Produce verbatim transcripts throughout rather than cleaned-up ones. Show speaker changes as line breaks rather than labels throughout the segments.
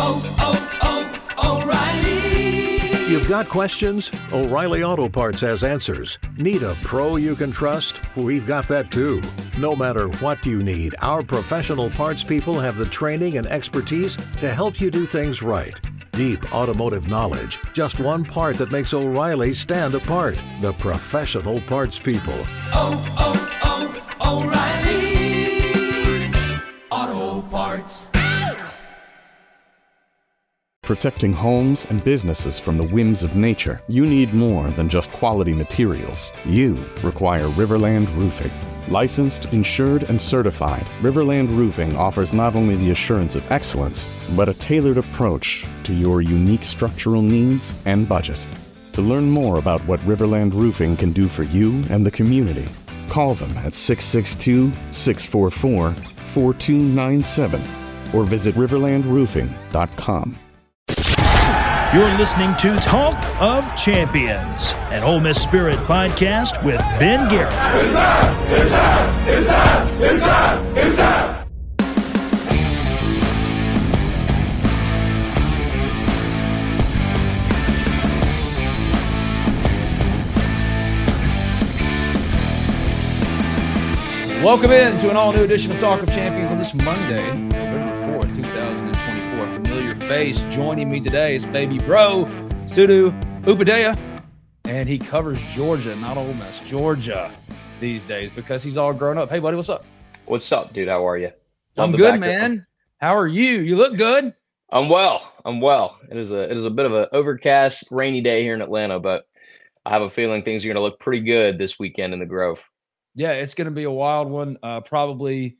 oh, oh, O'Reilly.
You've got questions? O'Reilly Auto Parts has answers. Need a pro you can trust? We've got that too. No matter what you need, our professional parts people have the training and expertise to help you do things right. Deep automotive knowledge, just one part that makes O'Reilly stand apart. The professional parts people.
Oh, oh, oh, O'Reilly Auto Parts.
Protecting homes and businesses from the whims of nature, you need more than just quality materials. You require Riverland Roofing. Licensed, insured, and certified, Riverland Roofing offers not only the assurance of excellence, but a tailored approach to your unique structural needs and budget. To learn more about what Riverland Roofing can do for you and the community, call them at six six two, six four four, four two nine seven or visit riverland roofing dot com.
You're listening to Talk of Champions, an Ole Miss Spirit podcast with Ben Garrett.
It's time! It's time! It's time! It's time! It's time!
Welcome in to an all-new edition of Talk of Champions on this Monday, November fourth, two thousand twenty-four. Familiar face joining me today is baby bro, Sudu Upadea, and he covers Georgia, not Ole Miss, Georgia these days because he's all grown up. Hey, buddy, what's up?
What's up, dude? How are you?
I'm good, man. How are you? You look good.
I'm well. I'm well. It is a it is a bit of an overcast, rainy day here in Atlanta, but I have a feeling things are going to look pretty good this weekend in the Grove.
Yeah, it's going to be a wild one. Uh, probably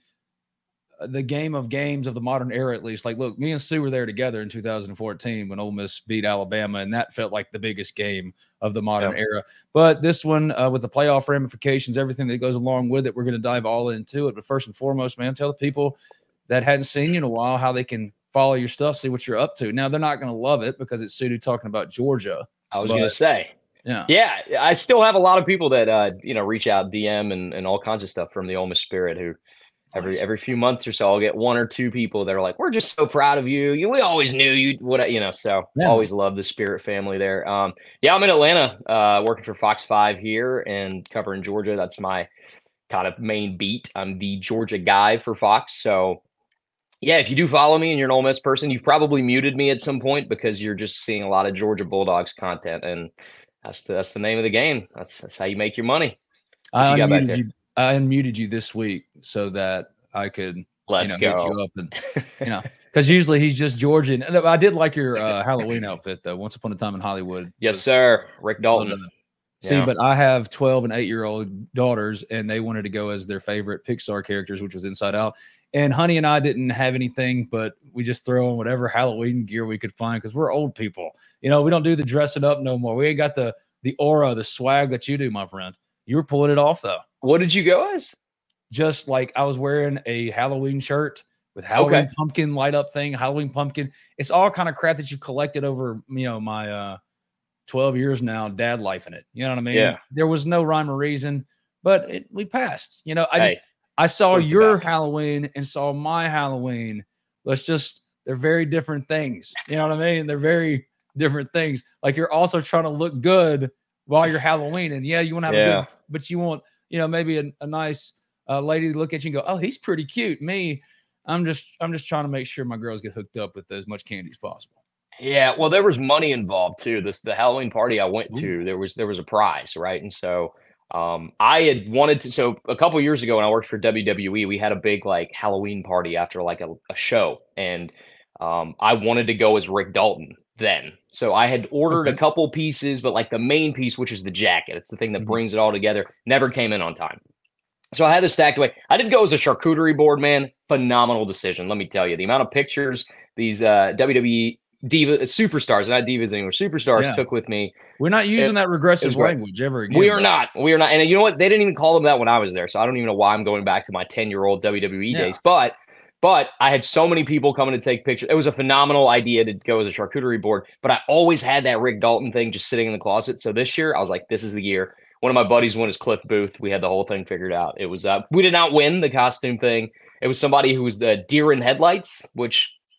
the game of games of the modern era, at least. Like, look, me and Sue were there together in two thousand fourteen when Ole Miss beat Alabama, and that felt like the biggest game of the modern
yeah.
era. But this one, uh, with the playoff ramifications, everything that goes along with it, we're going to dive all into it. But first and foremost, man, tell the people that hadn't seen you in a while how they can follow your stuff, see what you're up to. Now, they're not going to love it because it's Sue talking about Georgia.
I was going to say.
Yeah.
Yeah. I still have a lot of people that, uh, you know, reach out, D M and, and all kinds of stuff from the Ole Miss Spirit who every,
nice.
every few months or so, I'll get one or two people that are like, we're just so proud of you. you we always knew you, what, you know, so
yeah.
always love the Spirit family there. Um, yeah, I'm in Atlanta, uh, working for Fox five here and covering Georgia. That's my kind of main beat. I'm the Georgia guy for Fox. So yeah, if you do follow me and you're an Ole Miss person, you've probably muted me at some point because you're just seeing a lot of Georgia Bulldogs content, and That's the that's the name of the game. That's that's how you make your money. What
I
you got back
unmuted
there?
you. I unmuted you this week so that I could
Let's
you know,
go.
hit you up and you know because usually he's just Georgian. And I did like your uh, Halloween outfit though. Once upon a time in Hollywood.
Yes, sir. Rick Dalton.
But, uh, see,
Yeah.
but I have twelve and eight year old daughters, and they wanted to go as their favorite Pixar characters, which was Inside Out. And Honey and I didn't have anything, but we just throw on whatever Halloween gear we could find because we're old people. You know, we don't do the dressing up no more. We ain't got the the aura, the swag that you do, my friend. You were pulling it off, though.
What did you go as?
Just like I was wearing a Halloween shirt with Halloween
Okay.
pumpkin light up thing, Halloween pumpkin. It's all kind of crap that you've collected over, you know, my uh, twelve years now, dad life in it. You know what I mean?
Yeah.
There was no rhyme or reason, but it, we passed. You know, I
Hey,
just, I saw
what it's
your
about.
Halloween and saw my Halloween. Let's just, they're very different things. You know what I mean? They're very different things. Like you're also trying to look good while you're Halloween. And yeah, you want to have a
Yeah.
good, but you want, you know, maybe a, a nice uh, lady to look at you and go, oh, he's pretty cute. Me, I'm just, I'm just trying to make sure my girls get hooked up with as much candy as possible.
Yeah, well, there was money involved too. This the Halloween party I went to, there was there was a prize, right? And so um, I had wanted to. So a couple of years ago, when I worked for W W E, we had a big like Halloween party after like a, a show, and um, I wanted to go as Rick Dalton then. So I had ordered
Okay.
a couple pieces, but like the main piece, which is the jacket, it's the thing that
Mhm.
brings it all together, never came in on time. So I had this stacked away. I didn't go as a charcuterie board, man. Phenomenal decision, let me tell you. The amount of pictures these uh, W W E diva superstars, not divas anymore, superstars
Yeah.
took with me.
We're not using
It-
that
it
regressive
was great.
language ever again.
We are
though.
not. We are not. And you know what? They didn't even call them that when I was there. So I don't even know why I'm going back to my ten-year-old W W E
Yeah.
days. But but I had so many people coming to take pictures. It was a phenomenal idea to go as a charcuterie board. But I always had that Rick Dalton thing just sitting in the closet. So this year I was like, this is the year. One of my buddies went as Cliff Booth. We had the whole thing figured out. It was uh, we did not win the costume thing. It was somebody who was the deer in headlights, which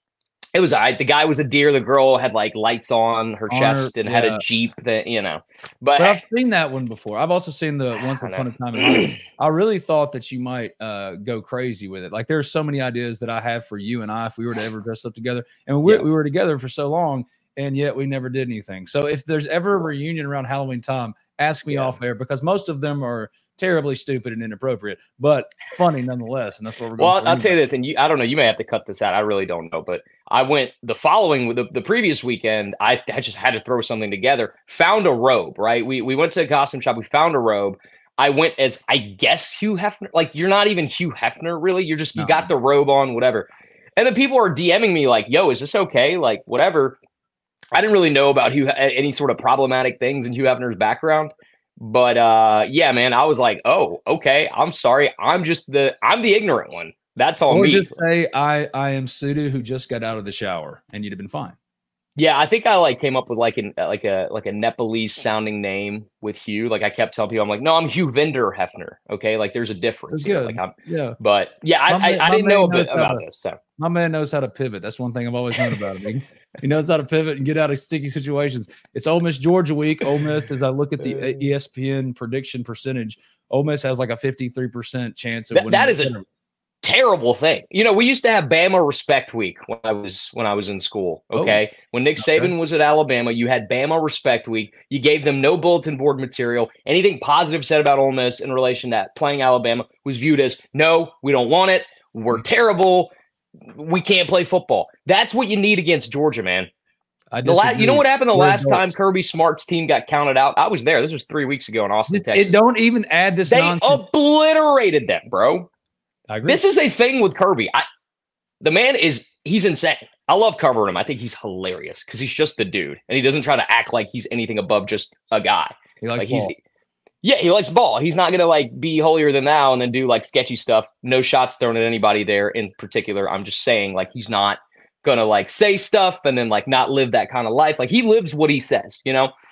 It was all right. The guy was a deer. The girl had like lights on her
On
chest
her-
and had
yeah.
a Jeep that, you know, but,
But I've
hey,
seen that one before. I've also seen the Once
I
Upon
know.
a Time in Hollywood. I really thought that you might uh, go crazy with it. Like there's so many ideas that I have for you and I if we were to ever dress up together. And we
Yeah.
we were together for so long, and yet we never did anything. So if there's ever a reunion around Halloween time, ask me
Yeah.
off air because most of them are terribly stupid and inappropriate, but funny nonetheless. And that's what we're going
well,
for
I'll tell you
anyway.
this, and you, I don't know, you may have to cut this out. I really don't know, but I went the following the, the previous weekend. I, I just had to throw something together. Found a robe, right? We we went to a costume shop. We found a robe. I went as I guess Hugh Hefner. Like you're not even Hugh Hefner, really. You're just you
No.
got the robe on, whatever. And then people are DMing me like, "Yo, is this okay?" Like whatever. I didn't really know about Hugh any sort of problematic things in Hugh Hefner's background. But uh, yeah, man, I was like, oh, okay. I'm sorry. I'm just the I'm the ignorant one. That's on
Or
me.
just say I I am Sudu who just got out of the shower, and you'd have been fine.
Yeah, I think I like came up with like an like a like a Nepalese sounding name with Hugh. Like I kept telling people, I'm like, no, I'm Hugh Vinder Hefner. Okay, like there's a difference.
That's
here.
good.
Like I'm,
Yeah.
but yeah, I
My
I,
man-
I
my
didn't know a
man
bit
knows how
about
to-
this. So
My man knows how to pivot. That's one thing I've always known about him. He, he knows how to pivot and get out of sticky situations. It's Ole Miss Georgia week. Ole Miss, as I look at the E S P N prediction percentage, Ole Miss has like a fifty-three percent chance of
That-
winning.
that
the
is a-
tournament.
terrible thing. You know, we used to have Bama Respect Week when I was when I was in school.
Oh,
Okay, when Nick
okay.
Saban was at Alabama, you had Bama Respect Week. You gave them no bulletin board material. Anything positive said about Ole Miss in relation to playing Alabama was viewed as no, we don't want it. We're terrible. We can't play football. That's what you need against Georgia, man.
I
The la- you
disagree.
know what happened the
We're
last time
adults.
Kirby Smart's team got counted out? I was there. This was three weeks ago in Austin,
Just-
Texas.
it don't even add this
they
nonsense.
obliterated them, bro.
I agree.
This is a thing with Kirby. I, the man is he's insane. I love covering him. I think he's hilarious because he's just the dude, and he doesn't try to act like he's anything above just a guy.
he likes
Like he's
ball.
yeah, he likes ball. He's not gonna like be holier than thou and then do like sketchy stuff. No shots thrown at anybody there in particular. I'm just saying like he's not gonna like say stuff and then like not live that kind of life. Like he lives what he says, you know.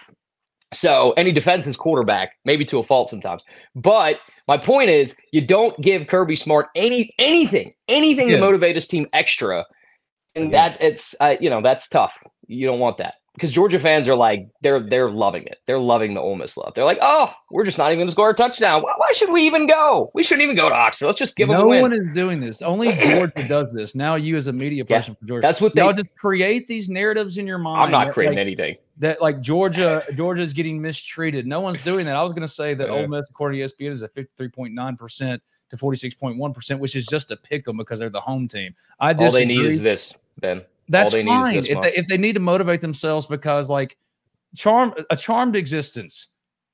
So, and he defends his quarterback, maybe to a fault sometimes. But my point is, you don't give Kirby Smart any anything, anything
Yeah.
to motivate his team extra, and
Yeah.
that it's uh, you know that's tough. You don't want that because Georgia fans are like they're they're loving it. They're loving the Ole Miss love. They're like, oh, we're just not even going to score a touchdown. Why, why should we even go? We shouldn't even go to Oxford. Let's just give them
no
a win.
one is doing this. Only Georgia does this. Now you as a media
Yeah,
person for Georgia,
That's what they.
y'all just create these narratives in your mind.
I'm not
that,
creating
like,
anything.
that like Georgia, Georgia's getting mistreated. No one's doing that. I was going to say that
Yeah.
Ole Miss, according to E S P N, is at fifty-three point nine percent to forty-six point one percent, which is just a pick 'em because they're the home team. I
All they need
disagree.
is this, Ben.
That's
all they need is
fine.
this
If
much.
they, if they need to motivate themselves because like charm, a charmed existence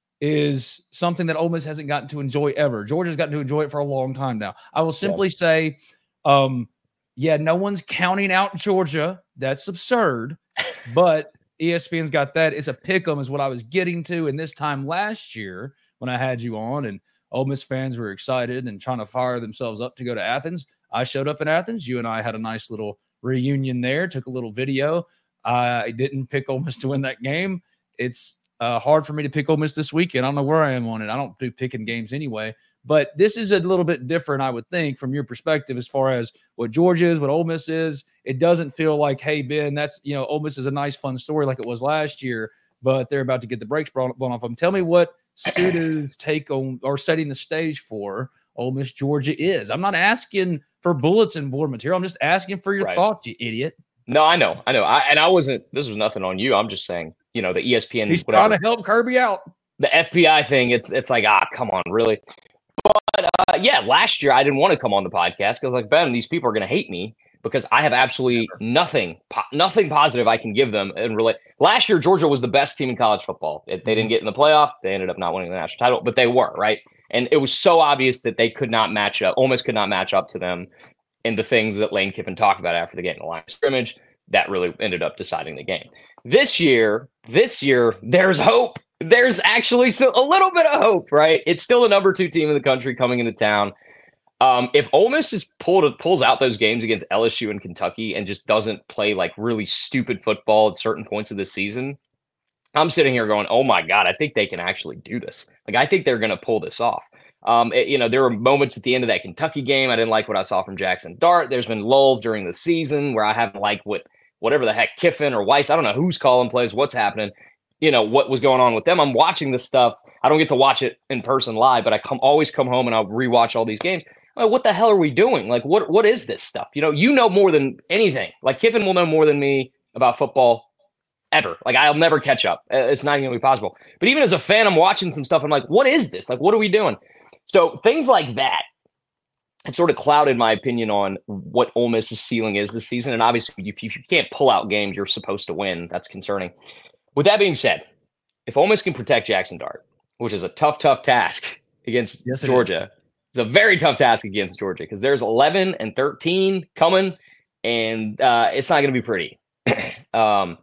is something that Ole Miss hasn't gotten to enjoy ever. Georgia's gotten to enjoy it for a long time now. I will simply say, um, yeah, no one's counting out Georgia. That's absurd. But E S P N's got that. It's a pick 'em is what I was getting to. And this time last year when I had you on and Ole Miss fans were excited and trying to fire themselves up to go to Athens, I showed up in Athens. You and I had a nice little reunion there, took a little video. I didn't pick Ole Miss to win that game. It's uh, hard for me to pick Ole Miss this weekend. I don't know where I am on it. I don't do picking games anyway. But this is a little bit different, I would think, from your perspective as far as what Georgia is, what Ole Miss is. It doesn't feel like, hey, Ben, that's, you know, Ole Miss is a nice, fun story like it was last year, but they're about to get the brakes blown, blown off them. Tell me what Sudu's take on or setting the stage for Ole Miss Georgia is. I'm not asking for bulletin board material. I'm just asking for your
Right.
thoughts, you idiot.
No, I know, I know. I, and I wasn't. This was nothing on you. I'm just saying. You know, the E S P N,
He's
whatever,
trying to help Kirby out.
the F B I thing. It's it's like ah, come on, really. But uh, yeah, last year I didn't want to come on the podcast because like Ben, these people are going to hate me because I have absolutely nothing, po- nothing positive I can give them. And really, last year Georgia was the best team in college football. It, they didn't get in the playoff. They ended up not winning the national title, but they were right. And it was so obvious that they could not match up. Ole Miss could not match up to them. And the things that Lane Kiffin talked about after the game, the line of scrimmage, that really ended up deciding the game. This year, this year, there's hope. There's actually so, a little bit of hope, right? It's still the number two team in the country coming into town. Um, if Ole Miss is pulled pulls out those games against L S U and Kentucky and just doesn't play like really stupid football at certain points of the season, I'm sitting here going, "Oh my God, I think they can actually do this. Like I think they're going to pull this off." Um, it, you know, there were moments at the end of that Kentucky game I didn't like what I saw from Jackson Dart. There's been lulls during the season where I haven't liked what whatever the heck, Kiffin or Weiss. I don't know who's calling plays, what's happening, you know, what was going on with them. I'm watching this stuff. I don't get to watch it in person live, but I come always come home and I'll rewatch all these games. Like, what the hell are we doing? Like, what what is this stuff? You know, you know more than anything. Like, Kiffin will know more than me about football ever. Like, I'll never catch up. It's not even going to be possible. But even as a fan, I'm watching some stuff. I'm like, what is this? Like, what are we doing? So things like that have sort of clouded my opinion on what Ole Miss's ceiling is this season. And obviously, if you, if you can't pull out games you're supposed to win, that's concerning. With that being said, if Ole Miss can protect Jackson Dart, which is a tough, tough task against
Yes, it
Georgia, it's a very tough task against Georgia because there's eleven and thirteen coming, and uh, it's not going to be pretty. um,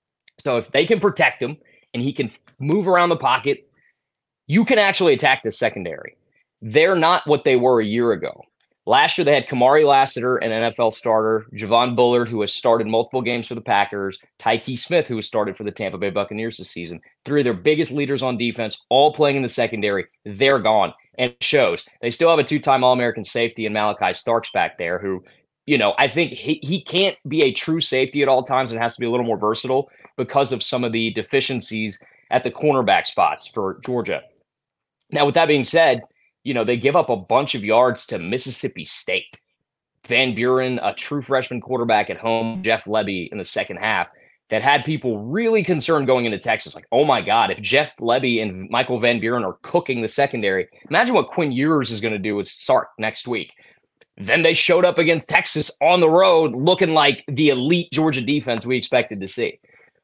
so if they can protect him and he can move around the pocket, you can actually attack the secondary. They're not what they were a year ago. Last year, they had Kamari Lassiter, an N F L starter, Javon Bullard, who has started multiple games for the Packers, Tyke Smith, who has started for the Tampa Bay Buccaneers this season. Three of their biggest leaders on defense, all playing in the secondary. They're gone. And it shows. They still have a two-time All-American safety in Malachi Starks back there, who, you know, I think he, he can't be a true safety at all times and has to be a little more versatile because of some of the deficiencies at the cornerback spots for Georgia. Now, with that being said, you know, they give up a bunch of yards to Mississippi State. Van Buren, a true freshman quarterback at home, Jeff Lebby in the second half, that had people really concerned going into Texas. Like, oh my God, if Jeff Lebby and Michael Van Buren are cooking the secondary, imagine what Quinn Ewers is going to do with Sark next week. Then they showed up against Texas on the road looking like the elite Georgia defense we expected to see.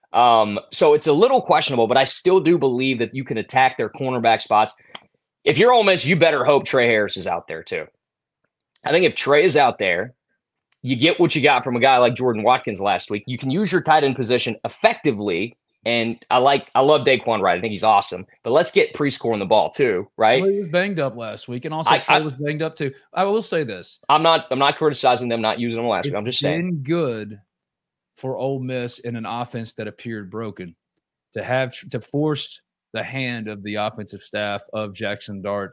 Um, so it's a little questionable, but I still do believe that you can attack their cornerback spots. If you're Ole Miss, you better hope Trey Harris is out there too. I think if Trey is out there, you get what you got from a guy like Jordan Watkins last week. You can use your tight end position effectively. And I like, I love Daquan Wright. I think he's awesome. But let's get Prescore in the ball too, right?
Well, he was banged up last week, and also
I,
Trey
I,
was banged up too. I will say this:
I'm not, I'm not criticizing them not using them last
it's
week. I'm just
been
saying,
good for Ole Miss in an offense that appeared broken to have to force the hand of the offensive staff of Jackson Dart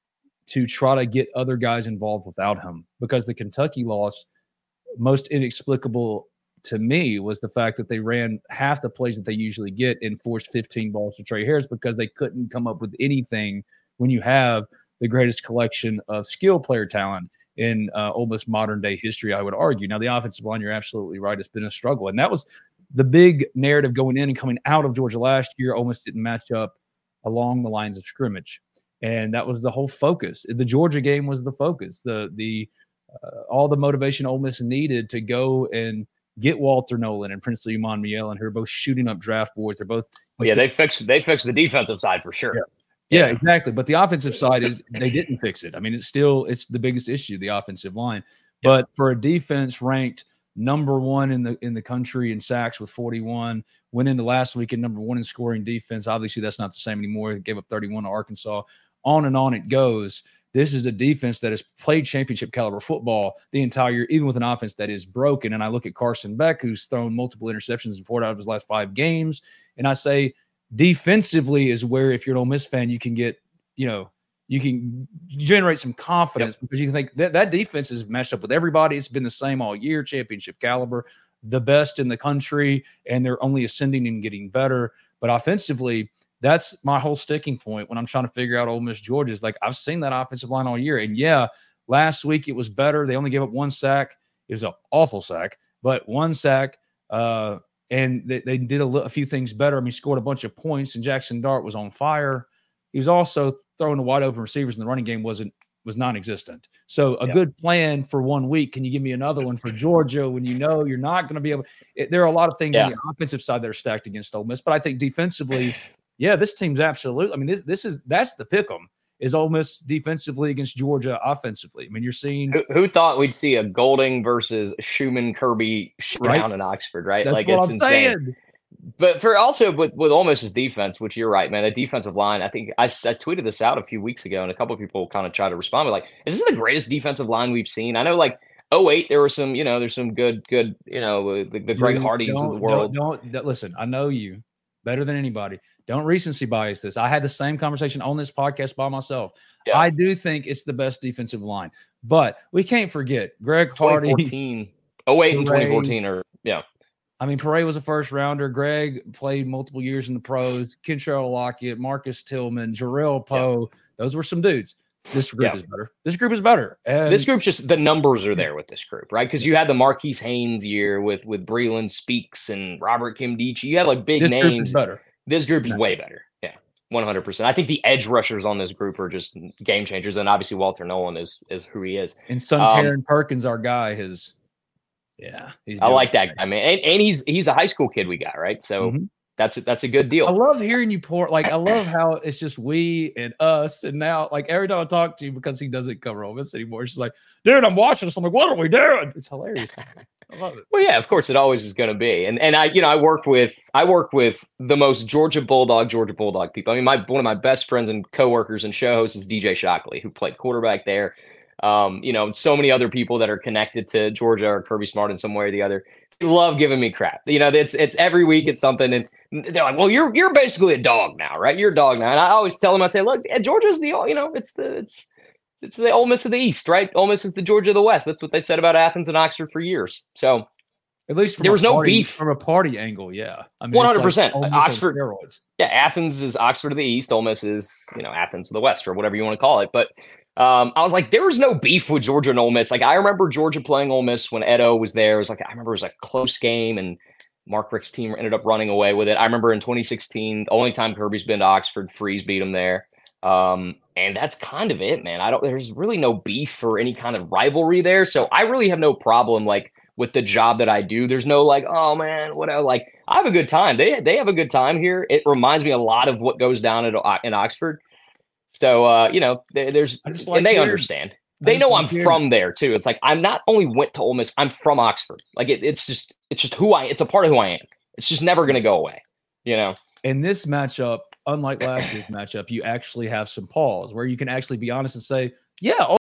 to try to get other guys involved without him, because the Kentucky loss, most inexplicable to me, was the fact that they ran half the plays that they usually get and forced fifteen balls to Trey Harris because they couldn't come up with anything when you have the greatest collection of skill player talent in uh, Ole Miss modern day history, I would argue. Now, the offensive line, you're absolutely right, it's been a struggle. And that was the big narrative going in and coming out of Georgia last year. Ole Miss didn't match up along the lines of scrimmage. And that was the whole focus. The Georgia game was the focus. The the uh, all the motivation Ole Miss needed to go and get Walter Nolan and Princely Umanmielen, who are both shooting up draft boards. They're both
well, yeah, they fixed they fixed the defensive side for sure.
Yeah. Yeah, exactly. But the offensive side is they didn't fix it. I mean, it's still it's the biggest issue, the offensive line. Yeah. But for a defense ranked number one in the in the country in sacks with forty-one, went into last week at number one in scoring defense. Obviously, that's not the same anymore. They gave up thirty-one to Arkansas. On and on it goes. This is a defense that has played championship caliber football the entire year, even with an offense that is broken. And I look at Carson Beck, who's thrown multiple interceptions in four out of his last five games, and I say defensively is where, if you're an Ole Miss fan, you can get, you know, you can generate some confidence. Yep. Because you can think that that defense is matched up with everybody. It's been the same all year, championship caliber, the best in the country, and they're only ascending and getting better. But offensively, that's my whole sticking point when I'm trying to figure out Ole Miss Georgia. Is like, I've seen that offensive line all year. And yeah, last week it was better. They only gave up one sack. It was an awful sack, but one sack. Uh, and they, they did a, li- a few things better. I mean, scored a bunch of points, and Jackson Dart was on fire. He was also throwing the wide open receivers, and the running game wasn't was non-existent. So a yeah. good plan for one week. Can you give me another one for Georgia when you know you're not going to be able it, there are a lot of things yeah. on the offensive side that are stacked against Ole Miss, but I think defensively, yeah, this team's absolutely – I mean, this this is – that's the pick 'em, is Ole Miss defensively against Georgia offensively. I mean, you're seeing –
Who, who thought we'd see a Golding versus Schumann Kirby
Right.
down in Oxford, right?
That's
like,
what
it's
I'm
insane.
saying.
But for also with, with Ole Miss's defense, which you're right, man, the defensive line, I think I, I tweeted this out a few weeks ago, and a couple of people kind of tried to respond. But like, is this the greatest defensive line we've seen? I know, like, oh eight, there were some, you know, there's some good, good, you know, the, the Greg
You
Hardys of the
don't-
world.
Don't, don't listen. I know you better than anybody. Don't recency bias this. I had the same conversation on this podcast by myself.
Yeah.
I do think it's the best defensive line, but we can't forget Greg Hardy.
twenty fourteen, oh eight and
Hooray.
twenty fourteen are, yeah.
I mean, Paray was a first rounder. Greg played multiple years in the pros. Kentrell Lockett, Marcus Tillman, Jarrell Poe. Yep. Those were some dudes. This group yep. is better. This group is better. And
this group's just the numbers are there with this group, right? Because you had the Marquise Haynes year with with Breland Speaks and Robert Kimdichie. You had like big
this
names.
Group is better.
This group is no. way better. Yeah, one hundred percent. I think the edge rushers on this group are just game changers, and obviously Walter Nolan is is who he is.
And son um, Taryn Perkins, our guy, has. Yeah,
I like that guy, man, and, and he's he's a high school kid we got, right? So mm-hmm. that's a, that's a good deal.
I love hearing you pour. Like I love how it's just we and us, and now like every time I talk to you because he doesn't cover Ole Miss anymore, she's like, "Dude, I'm watching this." I'm like, "What are we doing?" It's hilarious. I love it.
Well, yeah, of course, it always is going to be, and and I you know I work with I work with the most Georgia Bulldog Georgia Bulldog people. I mean, my one of my best friends and coworkers and show hosts is D J Shockley, who played quarterback there. Um, you know, so many other people that are connected to Georgia or Kirby Smart in some way or the other. They love giving me crap. You know, it's it's every week it's something. And they're like, "Well, you're you're basically a dog now, right? You're a dog now." And I always tell them, I say, "Look, Georgia's the you know, it's the it's it's the Ole Miss of the East, right? Ole Miss is the Georgia of the West." That's what they said about Athens and Oxford for years. So
at least from
there was
party,
no beef
from a party angle. Yeah,
I mean, one hundred percent.
Oxford,
yeah, Athens is Oxford of the East. Ole Miss is you know Athens of the West, or whatever you want to call it, but. Um, I was like, there was no beef with Georgia and Ole Miss. Like, I remember Georgia playing Ole Miss when Edo was there. It was like, I remember it was a close game and Mark Richt's team ended up running away with it. I remember in twenty sixteen, the only time Kirby's been to Oxford, Freeze beat him there. Um, and that's kind of it, man. I don't, there's really no beef or any kind of rivalry there. So I really have no problem, like, with the job that I do. There's no like, oh man, whatever. Like, I have a good time. They, they have a good time here. It reminds me a lot of what goes down at, in Oxford. So, uh, you know, there, there's, like and they hearing. understand. They know I'm hearing. from there too. It's like, I'm not only went to Ole Miss, I'm from Oxford. Like it, it's just, it's just who I, it's a part of who I am. It's just never going to go away, you know?
In this matchup, unlike last year's matchup, you actually have some pause where you can actually be honest and say, yeah, Ole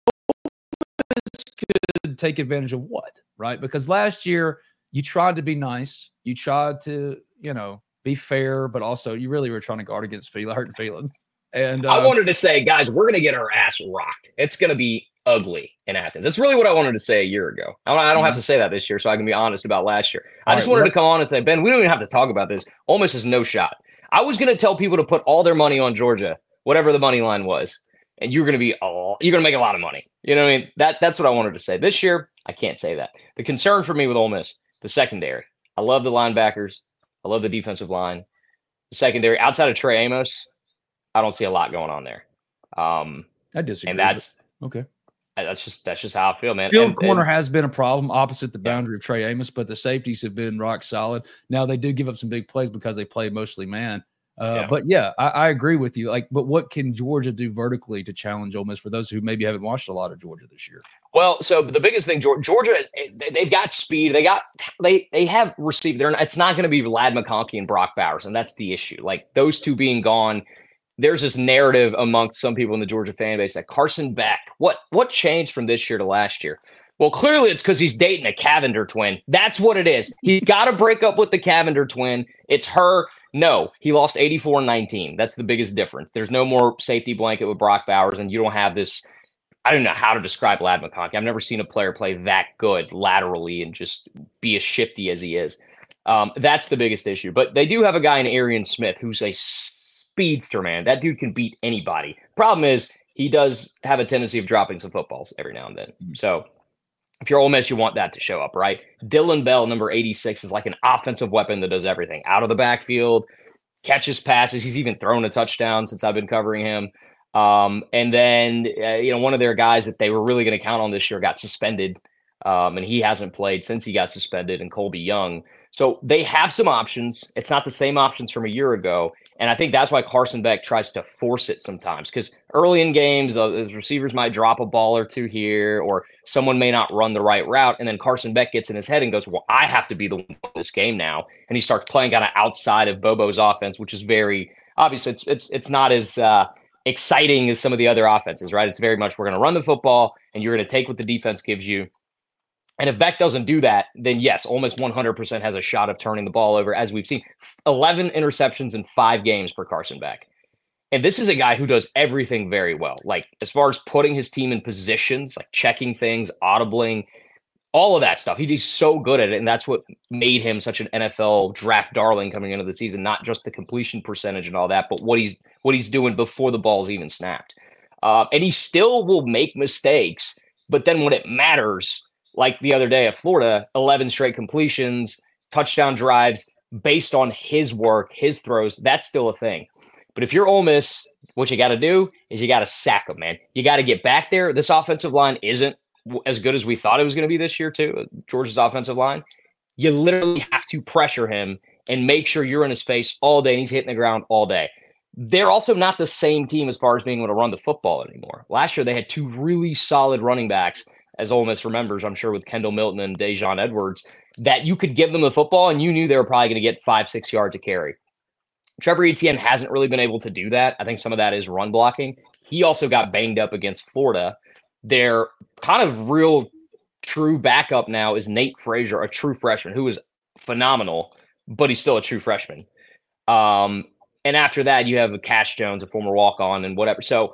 Miss could take advantage of what, right? Because last year you tried to be nice. You tried to, you know, be fair, but also you really were trying to guard against feel, hurting feelings. And uh,
I wanted to say, guys, we're going to get our ass rocked. It's going to be ugly in Athens. That's really what I wanted to say a year ago. I don't, I don't have to say that this year, so I can be honest about last year. I just right, wanted to come on and say, Ben, we don't even have to talk about this. Ole Miss has no shot. I was going to tell people to put all their money on Georgia, whatever the money line was, and you're going to be all, you're going to make a lot of money. You know what I mean? That that's what I wanted to say. This year, I can't say that. The concern for me with Ole Miss, the secondary. I love the linebackers. I love the defensive line. The secondary, outside of Trey Amos, I don't see a lot going on there. Um,
I disagree.
And that's
okay.
That's just that's just how I feel, man.
Field
and,
corner
and,
has been a problem opposite the boundary yeah. of Trey Amos, but the safeties have been rock solid. Now they do give up some big plays because they play mostly man. Uh, yeah. But yeah, I, I agree with you. Like, but what can Georgia do vertically to challenge Ole Miss for those who maybe haven't watched a lot of Georgia this year?
Well, so the biggest thing, Georgia, they've got speed. They got they they have received. They're it's not going to be Ladd McConkey and Brock Bowers, and that's the issue. Like those two being gone. There's this narrative amongst some people in the Georgia fan base that Carson Beck, what what changed from this year to last year? Well, clearly it's because he's dating a Cavender twin. That's what it is. He's got to break up with the Cavender twin. It's her. No, he lost eighty-four nineteen. That's the biggest difference. There's no more safety blanket with Brock Bowers, and you don't have this. I don't know how to describe Ladd McConkey. I've never seen a player play that good laterally and just be as shifty as he is. Um, that's the biggest issue. But they do have a guy in Arian Smith who's a speedster, man. That dude can beat anybody. Problem is, he does have a tendency of dropping some footballs every now and then. So if you're Ole Miss, you want that to show up, right? Dylan Bell, number eighty-six, is like an offensive weapon that does everything. Out of the backfield, catches passes. He's even thrown a touchdown since I've been covering him. Um, and then, uh, you know, one of their guys that they were really going to count on this year got suspended. Um, and he hasn't played since he got suspended, and Colby Young. So they have some options. It's not the same options from a year ago. And I think that's why Carson Beck tries to force it sometimes, because early in games, uh, the receivers might drop a ball or two here, or someone may not run the right route. And then Carson Beck gets in his head and goes, well, I have to be the one in this game now. And he starts playing kind of outside of Bobo's offense, which is very obviously it's, it's, it's not as uh, exciting as some of the other offenses, right? It's very much, we're going to run the football and you're going to take what the defense gives you. And if Beck doesn't do that, then yes, Ole Miss one hundred percent has a shot of turning the ball over, as we've seen. eleven interceptions in five games for Carson Beck. And this is a guy who does everything very well. Like, as far as putting his team in positions, like checking things, audibling, all of that stuff. He, he's so good at it, and that's what made him such an N F L draft darling coming into the season. Not just the completion percentage and all that, but what he's what he's doing before the ball's even snapped. Uh, and he still will make mistakes, but then when it matters, like the other day at Florida, eleven straight completions, touchdown drives based on his work, his throws, that's still a thing. But if you're Ole Miss, what you got to do is you got to sack him, man. You got to get back there. This offensive line isn't as good as we thought it was going to be this year, too. Georgia's offensive line. You literally have to pressure him and make sure you're in his face all day and he's hitting the ground all day. They're also not the same team as far as being able to run the football anymore. Last year, they had two really solid running backs, as Ole Miss remembers, I'm sure, with Kendall Milton and Dejon Edwards, that you could give them the football and you knew they were probably going to get five, six yards to carry. Trevor Etienne hasn't really been able to do that. I think some of that is run blocking. He also got banged up against Florida. Their kind of real true backup now is Nate Frazier, a true freshman who is phenomenal, but he's still a true freshman. Um, and after that, you have Cash Jones, a former walk-on and whatever. So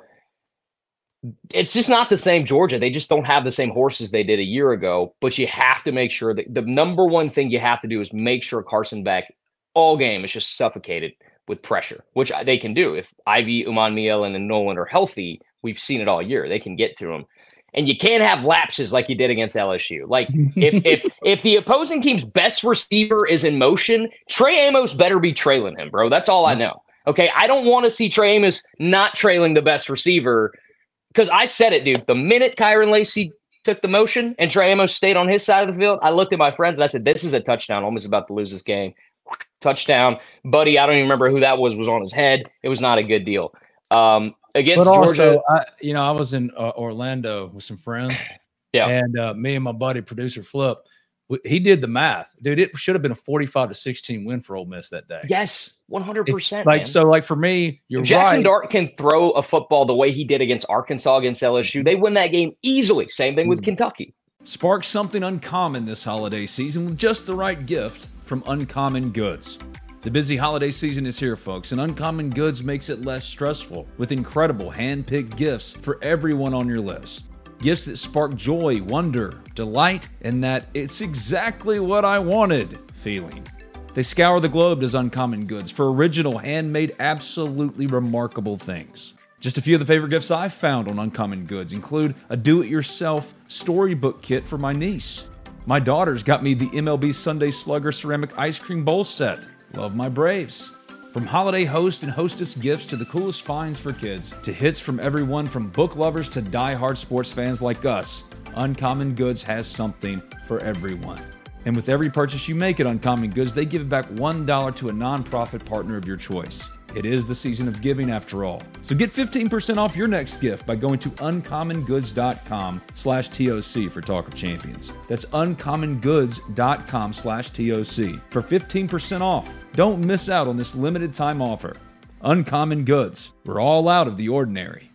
it's just not the same Georgia. They just don't have the same horses they did a year ago, but you have to make sure that the number one thing you have to do is make sure Carson Beck all game is just suffocated with pressure, which they can do. If Ivy, Uman Mielen, and Nolan are healthy, we've seen it all year. They can get to him. And you can't have lapses like you did against L S U. Like if if if the opposing team's best receiver is in motion, Trey Amos better be trailing him, bro. That's all I know. Okay, I don't want to see Trey Amos not trailing the best receiver, because I said it, dude. The minute Kyron Lacey took the motion and Trey Amos stayed on his side of the field, I looked at my friends and I said, "This is a touchdown. Almost about to lose this game." Touchdown, buddy. I don't even remember who that was. Was on his head. It was not a good deal. Um, against
but also,
Georgia,
I, you know, I was in uh, Orlando with some friends.
Yeah,
and uh, me and my buddy producer Flip, he did the math, dude. It should have been a forty-five to sixteen win for Ole Miss that day.
Yes, one hundred percent.
Like
man.
so, like for me, you're
Jackson
right.
Dart can throw a football the way he did against Arkansas, against L S U. They win that game easily. Same thing with mm. Kentucky.
Spark something uncommon this holiday season with just the right gift from Uncommon Goods. The busy holiday season is here, folks, and Uncommon Goods makes it less stressful with incredible hand-picked gifts for everyone on your list. Gifts that spark joy, wonder, delight, and that "it's exactly what I wanted" feeling. They scour the globe as Uncommon Goods for original, handmade, absolutely remarkable things. Just a few of the favorite gifts I've found on Uncommon Goods include a do-it-yourself storybook kit for my niece. My daughter's got me the M L B Sunday Slugger ceramic ice cream bowl set. Love my Braves. From holiday host and hostess gifts to the coolest finds for kids, to hits from everyone from book lovers to die-hard sports fans like us, Uncommon Goods has something for everyone. And with every purchase you make at Uncommon Goods, they give back one dollar to a nonprofit partner of your choice. It is the season of giving after all. So get fifteen percent off your next gift by going to uncommongoods.com slash TOC for Talk of Champions. That's uncommongoods.com slash TOC for fifteen percent off. Don't miss out on this limited time offer. Uncommon Goods. We're all out of the ordinary.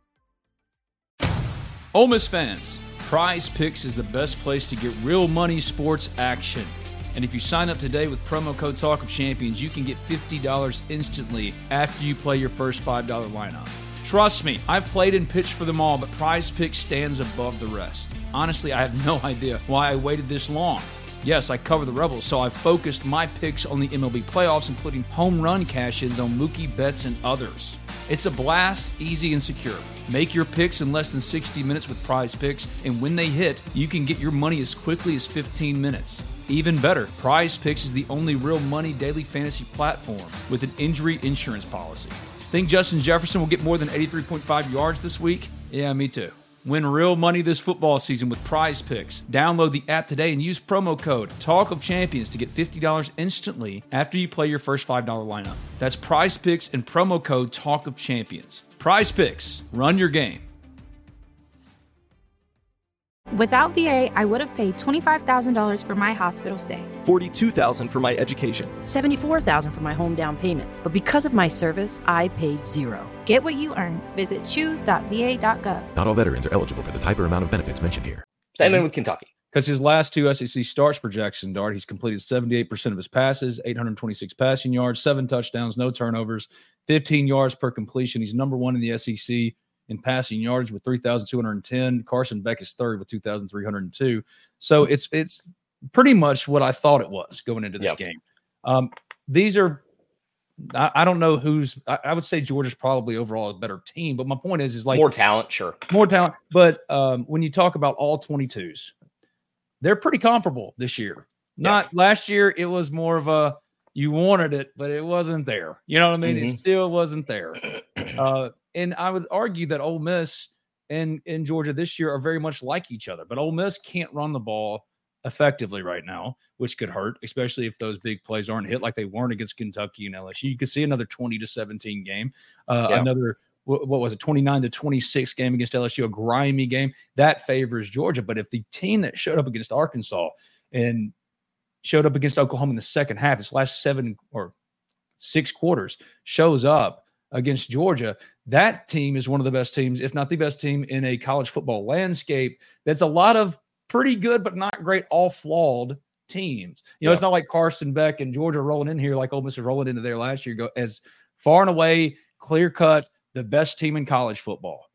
Ole Miss fans, Prize Picks is the best place to get real money sports action. And if you sign up today with promo code Talk of Champions, you can get fifty dollars instantly after you play your first five dollar lineup. Trust me, I've played and pitched for them all, but Prize Picks stands above the rest. Honestly, I have no idea why I waited this long. Yes, I cover the Rebels, so I've focused my picks on the M L B playoffs, including home run cash-ins on Mookie Betts and others. It's a blast, easy and secure. Make your picks in less than sixty minutes with Prize Picks, and when they hit, you can get your money as quickly as fifteen minutes. Even better, Prize Picks is the only real money daily fantasy platform with an injury insurance policy. Think Justin Jefferson will get more than eighty-three point five yards this week? Yeah, me too. Win real money this football season with Prize Picks. Download the app today and use promo code Talk of Champions to get fifty dollars instantly after you play your first five dollar lineup. That's Prize Picks and promo code Talk of Champions. Prize Picks. Run your game.
Without V A, I would have paid twenty-five thousand dollars for my hospital stay,
forty-two thousand dollars for my education,
seventy-four thousand dollars for my home down payment. But because of my service, I paid zero.
Get what you earn. Visit choose dot v a dot gov.
Not all veterans are eligible for the type or amount of benefits mentioned here.
Same thing with Kentucky.
Because his last two S E C starts for Jackson Dart, he's completed seventy-eight percent of his passes, eight hundred twenty-six passing yards, seven touchdowns, no turnovers, fifteen yards per completion. He's number one in the S E C in passing yards with three thousand two hundred ten. Carson Beck is third with two thousand three hundred two. So it's it's pretty much what I thought it was going into this yep. game. Um, these are, I, I don't know who's, I, I would say Georgia's probably overall a better team, but my point is, is like
more talent, sure.
More talent. But um, when you talk about all twenty-twos, they're pretty comparable this year. Not yep. last year, it was more of a, you wanted it, but it wasn't there. You know what I mean? Mm-hmm. It still wasn't there. Uh, and I would argue that Ole Miss and, and Georgia this year are very much like each other. But Ole Miss can't run the ball effectively right now, which could hurt, especially if those big plays aren't hit like they weren't against Kentucky and L S U. You could see another twenty to seventeen game, uh, yeah. another what, what was it, twenty-nine to twenty-six game against L S U, a grimy game that favors Georgia. But if the team that showed up against Arkansas and showed up against Oklahoma in the second half, its last seven or six quarters, shows up against Georgia, that team is one of the best teams, if not the best team in a college football landscape. There's a lot of pretty good, but not great, all flawed teams. You know, yeah. It's not like Carson Beck and Georgia rolling in here like Ole Miss was rolling into there last year, go as far and away, clear cut, the best team in college football.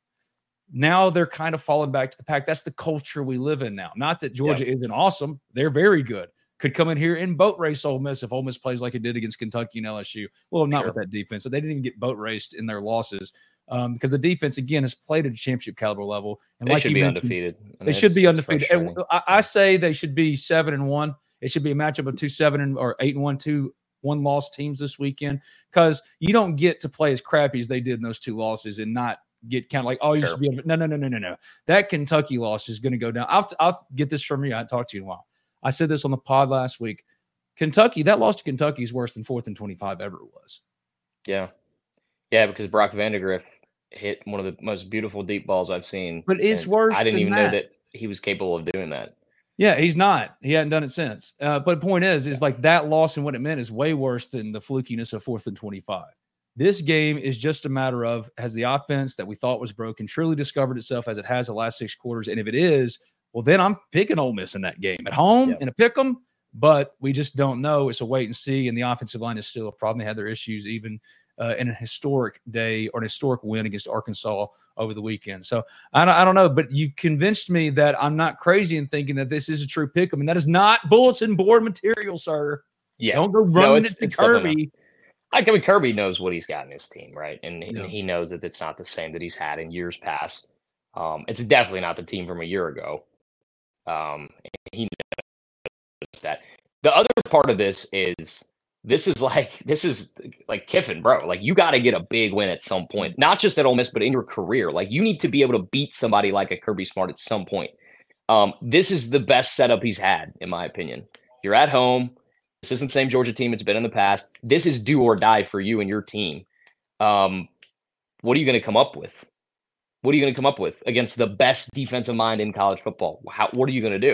Now they're kind of falling back to the pack. That's the culture we live in now. Not that Georgia yeah. isn't awesome. They're very good. Could come in here and boat race Ole Miss if Ole Miss plays like it did against Kentucky and L S U. Well, not sure. with that defense. So they didn't even get boat raced in their losses um, because the defense, again, has played at a championship caliber level. And
they
like
should be undefeated. I mean,
they should be undefeated. And I, I say they should be seven and one. It should be a matchup of two seven and or eight and one, two one loss teams this weekend because you don't get to play as crappy as they did in those two losses and not get kind of like, oh, you sure. should be able to, no, no, no, no, no, no. That Kentucky loss is going to go down. I'll, I'll get this from you. I haven't talked to you in a while. I said this on the pod last week. Kentucky, that loss to Kentucky is worse than fourth and twenty-five ever was.
Yeah. Yeah, because Brock Vandegrift hit one of the most beautiful deep balls I've seen.
But it's worse
I didn't
than
even
that.
know that he was capable of doing that.
Yeah, he's not. He hadn't done it since. Uh, but the point is, is like that loss and what it meant is way worse than the flukiness of fourth and twenty-five. This game is just a matter of, has the offense that we thought was broken truly discovered itself as it has the last six quarters? And if it is, well, then I'm picking Ole Miss in that game at home yep. in a pick 'em. But we just don't know. It's a wait and see. And the offensive line is still a problem. They had their issues even uh, in a historic day or an historic win against Arkansas over the weekend. So I don't, I don't know. But you convinced me that I'm not crazy in thinking that this is a true pick 'em. And that is not bulletin board material, sir.
Yeah.
Don't go running no, it's, it to
it's
Kirby.
I mean, Kirby knows what he's got in his team, right? And
Yeah.
he knows that it's not the same that he's had in years past. Um, it's definitely not the team from a year ago. Um, he knows that. The other part of this is this is like this is like Kiffin, bro. Like you got to get a big win at some point, not just at Ole Miss, but in your career. Like you need to be able to beat somebody like a Kirby Smart at some point. Um, this is the best setup he's had, in my opinion. You're at home. This isn't the same Georgia team it's been in the past. This is do or die for you and your team. Um, what are you going to come up with? What are you going to come up with against the best defensive mind in college football? How, what are you going to do?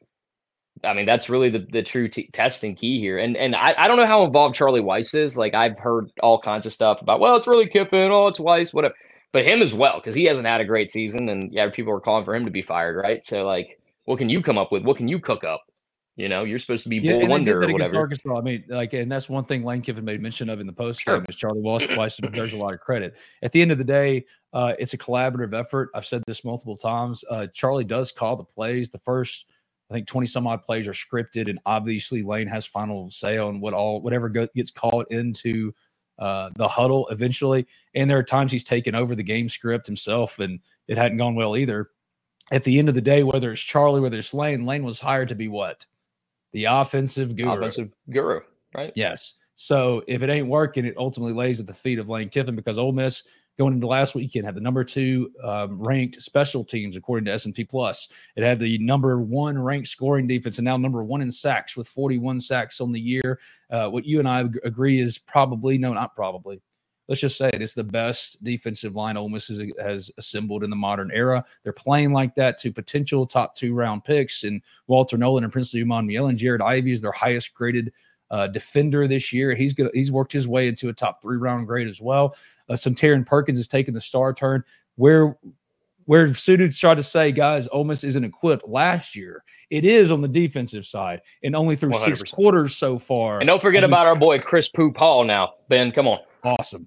I mean, that's really the, the true t- test and key here. And and I, I don't know how involved Charlie Weiss is. Like, I've heard all kinds of stuff about, well, it's really Kiffin, oh, it's Weiss, whatever. But him as well, because he hasn't had a great season. And, yeah, people are calling for him to be fired, right? So, like, what can you come up with? What can you cook up? You know, you're supposed to be
Yeah,
Bull
and they
Wonder
did that
or
against
whatever.
Arkansas. I mean, like, and that's one thing Lane Kiffin made mention of in the post game
Sure.
is Charlie Weiss. Weiss deserves a lot of credit. At the end of the day, uh, it's a collaborative effort. I've said this multiple times. Uh, Charlie does call the plays. The first, I think, twenty some odd plays are scripted, and obviously Lane has final say on what all whatever go, gets called into uh, the huddle eventually. And there are times he's taken over the game script himself, and it hadn't gone well either. At the end of the day, whether it's Charlie, whether it's Lane, Lane was hired to be what? The offensive guru.
Offensive guru, right?
Yes. So if it ain't working, it ultimately lays at the feet of Lane Kiffin, because Ole Miss going into last weekend had the number two um, ranked special teams according to S and P Plus. It had the number one ranked scoring defense, and now number one in sacks with forty-one sacks on the year. Uh, what you and I ag- agree is probably, no, not probably. Let's just say it. It's the best defensive line Ole Miss has, has assembled in the modern era. They're playing like that to potential top two round picks, and Walter Nolan and Princely Umanmiele, and Jared Ivey is their highest graded uh, defender this year. He's gonna, he's worked his way into a top three round grade as well. Uh, some Taryn Perkins has taken the star turn. Where where Sudu tried to say, guys, Ole Miss isn't equipped last year. It is on the defensive side, and only through
one hundred percent
six quarters so far.
And don't forget about our boy Chris Poop Hall now. Ben, come on.
Awesome.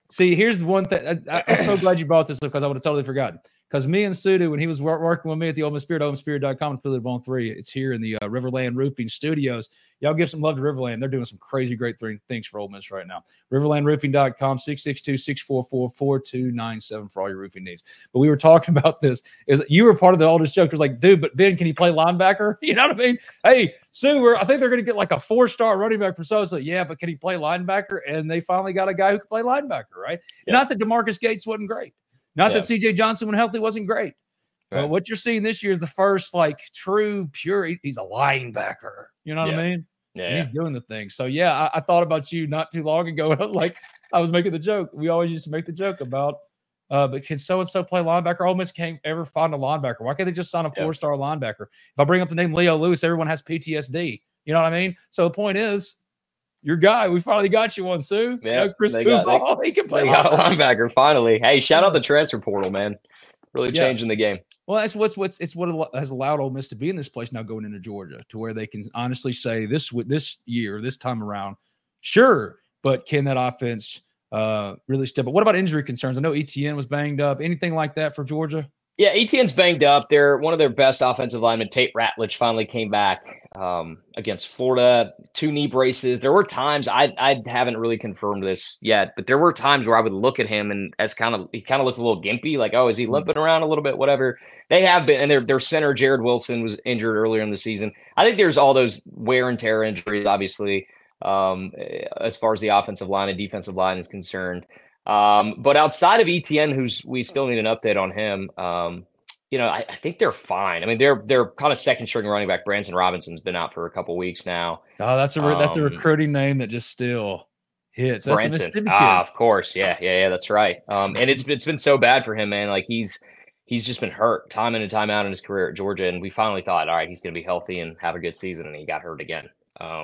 See, here's the one thing. I, I'm so glad you brought this up because I would have totally forgotten. Because me and Sudu, when he was work, working with me at the Ole Miss Spirit, ole miss spirit dot com, affiliate of On three, it's here in the uh, Riverland Roofing Studios. Y'all give some love to Riverland. They're doing some crazy great th- things for Ole Miss right now. riverland roofing dot com, six six two, six four four, four two nine seven for all your roofing needs. But we were talking about this. Is you were part of the oldest joke. It was like, dude, but Ben, can he play linebacker? You know what I mean? Hey, Sue, we're, I think they're going to get like a four-star running back from so-so. Yeah, but can he play linebacker? And they finally got a guy who can play linebacker, right? Yeah. Not that DeMarcus Gates wasn't great. Not yeah. that C J Johnson, when healthy, wasn't great. Right. But what you're seeing this year is the first, like, true, pure, he's a linebacker. You know what
yeah.
I mean?
Yeah.
And he's doing the thing. So, yeah, I, I thought about you not too long ago. And I was like, I was making the joke. We always used to make the joke about, uh, but can so-and-so play linebacker? Ole Miss can't ever find a linebacker. Why can't they just sign a four-star yeah. linebacker? If I bring up the name Leo Lewis, everyone has P T S D. You know what I mean? So the point is, your guy, we finally got you one, Sue.
Yeah,
you know, Chris
they got,
Ball,
they,
he can play
they got a linebacker finally. Hey, shout out the transfer portal, man. Really
yeah.
changing the game.
Well, that's what's what's it's what has allowed Ole Miss to be in this place now going into Georgia, to where they can honestly say this this year, this time around, sure, but can that offense uh, really step up? What about injury concerns? I know E T N was banged up. Anything like that for Georgia?
Yeah, E T N's banged up. They're one of their best offensive linemen. Tate Ratledge finally came back um, against Florida. Two knee braces. There were times I I haven't really confirmed this yet, but there were times where I would look at him and as kind of he kind of looked a little gimpy, like, oh, is he limping around a little bit? Whatever. They have been, and their their center Jared Wilson was injured earlier in the season. I think there's all those wear and tear injuries, obviously, um, as far as the offensive line and defensive line is concerned. Um, but outside of E T N, who's we still need an update on him. Um, you know, I, I think they're fine. I mean, they're they're kind of second string running back. Branson Robinson's been out for a couple weeks now.
Oh, that's a re-
um,
that's a recruiting name that just still hits. That's
Branson, ah, of course, yeah, yeah, yeah, that's right. Um, and it's it's been so bad for him, man. Like he's he's just been hurt time in and time out in his career at Georgia, and we finally thought, all right, he's going to be healthy and have a good season, and he got hurt again. Um,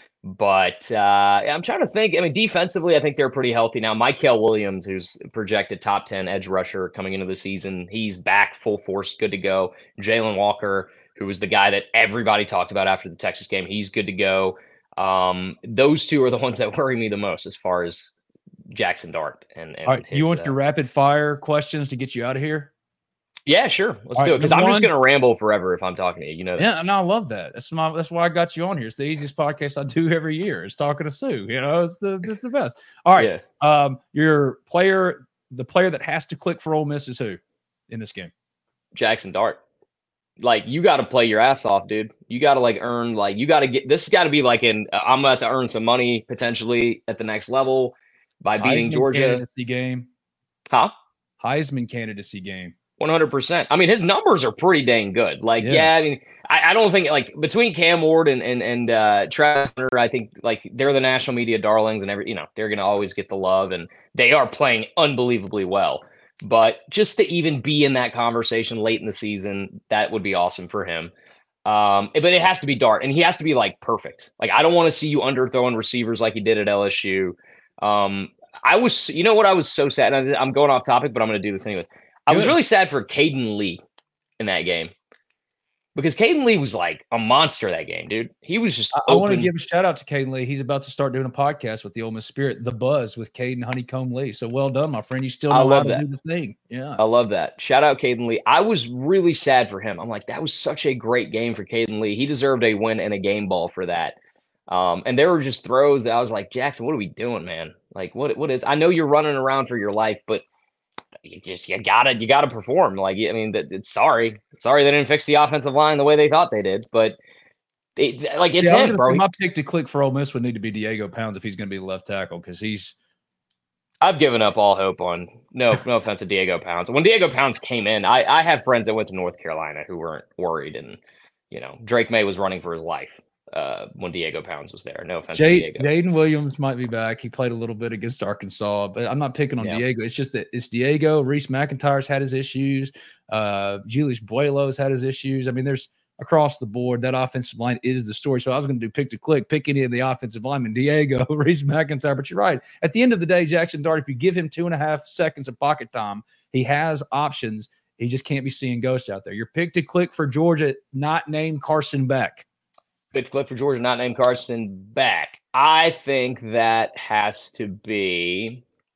But uh, I'm trying to think. I mean, defensively, I think they're pretty healthy now. Mykel Williams, who's projected top ten edge rusher coming into the season, he's back full force, good to go. Jalen Walker, who was the guy that everybody talked about after the Texas game, he's good to go. Um, those two are the ones that worry me the most as far as Jackson Dart. And, and
all right,
his,
you want
uh,
your rapid fire questions to get you out of here?
Yeah, sure. Let's
All
do
right,
it because I'm
number
just
one-
going to ramble forever if I'm talking to you. You know that.
Yeah, and I love that. That's my that's why I got you on here. It's the easiest podcast I do every year. It's talking to Sue. You know, it's the it's the best. All right.
Yeah.
Um, your player, the player that has to click for Ole Miss is who in this game?
Jackson Dart. Like you got to play your ass off, dude. You got to like earn, like you got to get, this has got to be like in, uh, I'm about to earn some money potentially at the next level by beating
Heisman
Georgia.
candidacy game.
Huh?
Heisman candidacy game.
one hundred percent. I mean, his numbers are pretty dang good. Like,
Yeah.
yeah, I mean, I, I don't think like between Cam Ward and and and uh, Travis Hunter, I think like they're the national media darlings, and every you know they're gonna always get the love, and they are playing unbelievably well. But just to even be in that conversation late in the season, that would be awesome for him. Um, but it has to be Dart, and he has to be like perfect. Like, I don't want to see you underthrowing receivers like you did at L S U. Um, I was, you know what, I was so sad. And I'm going off topic, but I'm going to do this anyway. I was
Good.
really sad for Caden Lee in that game because Caden Lee was like a monster that game, dude. He was just.
I, I want to
open.
give a shout out to Caden Lee. He's about to start doing a podcast with the Ole Miss Spirit, The Buzz with Caden Honeycomb Lee. So well done, my friend. You still know
I
how
love
to
that.
do the thing. Yeah.
I love that. Shout out Caden Lee. I was really sad for him. I'm like, that was such a great game for Caden Lee. He deserved a win and a game ball for that. Um, and there were just throws that I was like, Jackson, what are we doing, man? Like, what? What is? I know you're running around for your life, but you just you gotta you gotta perform. Like, I mean, that it's sorry, sorry they didn't fix the offensive line the way they thought they did, but it, like it's
Yeah, I'm
him,
gonna
bro.
say my pick to click for Ole Miss would need to be Diego Pounds if he's going to be the left tackle because he's.
I've given up all hope on no no offense to Diego Pounds. When Diego Pounds came in, I I have friends that went to North Carolina who weren't worried, and you know Drake May was running for his life uh, when Diego Pounds was there. No offense
Jay,
to Diego.
Jaden Williams might be back. He played a little bit against Arkansas, but I'm not picking on
Yeah.
Diego. It's just that it's Diego. Reese McIntyre's had his issues. Uh, Julius Buelo's had his issues. I mean, there's across the board. That offensive line is the story. So I was going to do pick to click, pick any of the offensive linemen, Diego, Reese McIntyre. But you're right. At the end of the day, Jackson Dart, if you give him two and a half seconds of pocket time, he has options. He just can't be seeing ghosts out there. Your pick to click for Georgia, not named Carson Beck.
Good clip for Georgia, not named Carson Beck. I think that has to be.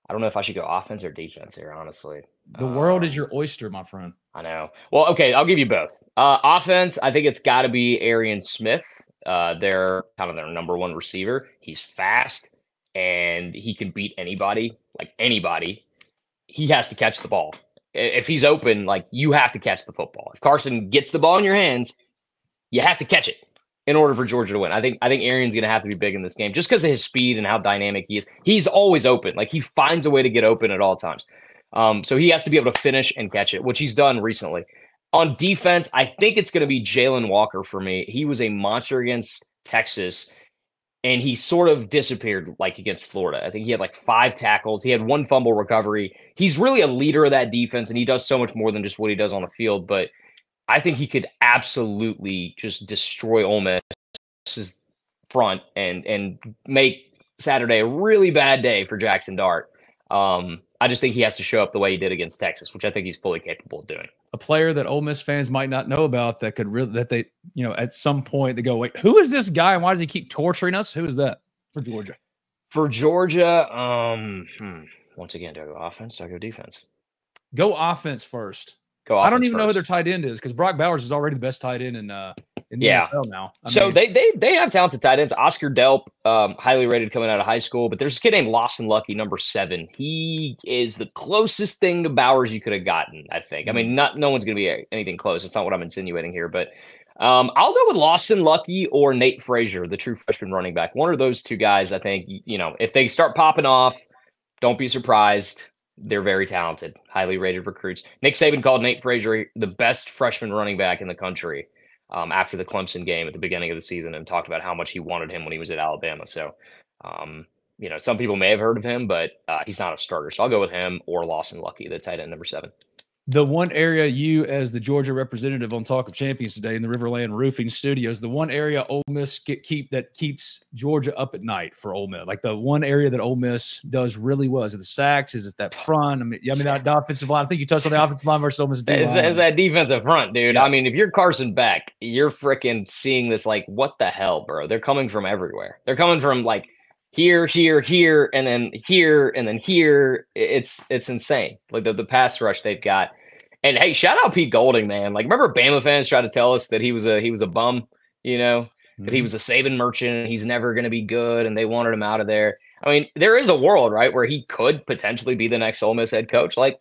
I don't know if I should go offense or defense here, honestly.
The world is your oyster, my friend.
I know. Well, okay, I'll give you both. Uh, offense, I think it's got to be Arian Smith. Uh, they're kind of their number one receiver. He's fast, and he can beat anybody, like anybody. He has to catch the ball. If he's open, like, you have to catch the football. If Carson gets the ball in your hands, you have to catch it in order for Georgia to win. I think I think Arian's going to have to be big in this game just because of his speed and how dynamic he is. He's always open. Like, he finds a way to get open at all times. Um, so he has to be able to finish and catch it, which he's done recently. On defense, I think it's going to be Jalen Walker for me. He was a monster against Texas, and he sort of disappeared like against Florida. I think he had like five tackles. He had one fumble recovery. He's really a leader of that defense, and he does so much more than just what he does on the field. But I think he could absolutely just destroy Ole Miss's front and and make Saturday a really bad day for Jackson Dart. Um, I just think he has to show up the way he did against Texas, which I think he's fully capable of doing.
A player that Ole Miss fans might not know about that could really, that they, you know, at some point they go, wait, who is this guy and why does he keep torturing us? Who is that for Georgia?
For Georgia, um, hmm, once again, do I go offense? Do I go defense?
Go offense first.
Go offense
I don't even
first.
know who their tight end is because Brock Bowers is already the best tight end in uh in the
Yeah.
N F L now. I
so
mean,
they they they have talented tight ends. Oscar Delp, um, highly rated coming out of high school, but there's a kid named Lawson Lucky, number seven. He is the closest thing to Bowers you could have gotten, I think. I mean, not no one's going to be anything close. It's not what I'm insinuating here, but um, I'll go with Lawson Lucky or Nate Frazier, the true freshman running back. One of those two guys, I think. You know, if they start popping off, don't be surprised. They're very talented, highly rated recruits. Nick Saban called Nate Frazier the best freshman running back in the country um, after the Clemson game at the beginning of the season, and talked about how much he wanted him when he was at Alabama. So, um, you know, some people may have heard of him, but uh, he's not a starter. So I'll go with him or Lawson Lucky, the tight end number seven.
the one area you, as the Georgia representative on Talk of Champions today in the Riverland Roofing Studios, the one area Ole Miss get, keep that keeps Georgia up at night for Ole Miss, like the one area that Ole Miss does really well, is it the sacks? Is it that front? I mean, I mean that the offensive line. I think you touched on the offensive line versus Ole Miss.
It's, it's that defensive front, dude. Yeah. I mean, if you're Carson Beck, you're freaking seeing this like, what the hell, bro? They're coming from everywhere. They're coming from like here, here, here, and then here, and then here. It's it's insane. Like the, the pass rush they've got. And hey, shout out Pete Golding, man. Like, remember Bama fans tried to tell us that he was a he was a bum, you know, mm-hmm. that he was a Saban merchant. He's never going to be good, and they wanted him out of there. I mean, there is a world, right, where he could potentially be the next Ole Miss head coach. Like,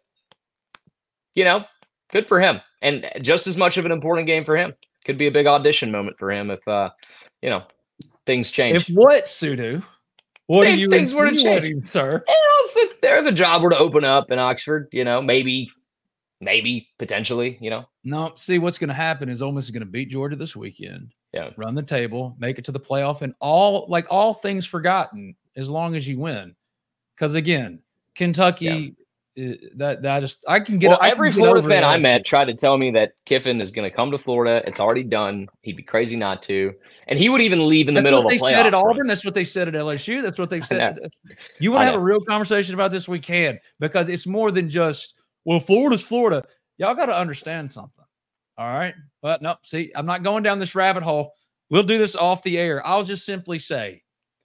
you know, good for him, and just as much of an important game for him. Could be a big audition moment for him if, uh, you know, things change.
If what, Sudu? What
things,
are you
things were to change,
sir?
You know, if, if there's a job were to open up in Oxford, you know, maybe. Maybe, potentially, you know.
No, see, what's going to happen is Ole Miss is going to beat Georgia this weekend.
Yeah.
Run the table, make it to the playoff, and all, like, all things forgotten as long as you win. Because, again, Kentucky, yeah. uh, that, that just, I can get
Well,
I
every
can
Florida
get
fan
that.
I met tried to tell me that Kiffin is going to come to Florida. It's already done. He'd be crazy not to. And he would even leave in the
That's
middle of
what
the
they
playoffs.
said at Auburn.
Run.
That's what they said at L S U. That's what they've said.
know.
You want
I
to have
know.
a real conversation about this? We can, because it's more than just, well, Florida's Florida. Y'all got to understand something. All right. But no, see, I'm not going down this rabbit hole. We'll do this off the air. I'll just simply say,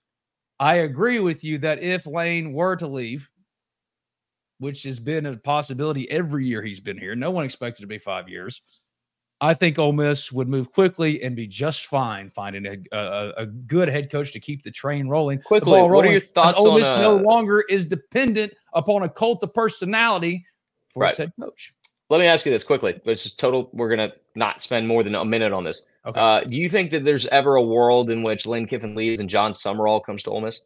I agree with you that if Lane were to leave, which has been a possibility every year he's been here, no one expected it to be five years. I think Ole Miss would move quickly and be just fine finding a, a, a good head coach to keep the train rolling.
Quickly,
rolling,
what are your thoughts
Ole
on
Miss
uh,
no longer is dependent upon a cult of personality for
Right.
its head coach.
Let me ask you this quickly. Let's just total. We're going to not spend more than a minute on this.
Okay.
Uh, do you think that there's ever a world in which Lane Kiffin leaves and John Summerall comes to Ole Miss?